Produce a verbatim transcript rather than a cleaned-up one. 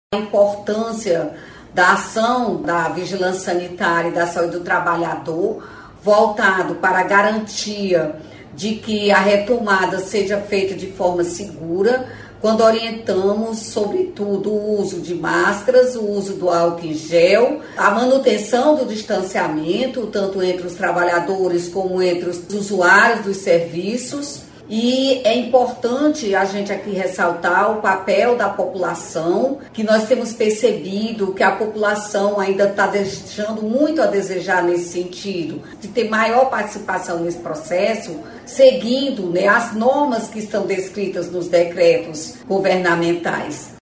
A importância da ação da vigilância sanitária e da saúde do trabalhador, voltado para a garantia de que a retomada seja feita de forma segura, quando orientamos, sobretudo, o uso de máscaras, o uso do álcool em gel, a manutenção do distanciamento, tanto entre os trabalhadores como entre os usuários dos serviços. E é importante a gente aqui ressaltar o papel da população, que nós temos percebido que a população ainda está deixando muito a desejar nesse sentido, de ter maior participação nesse processo, seguindo, né, as normas que estão descritas nos decretos governamentais.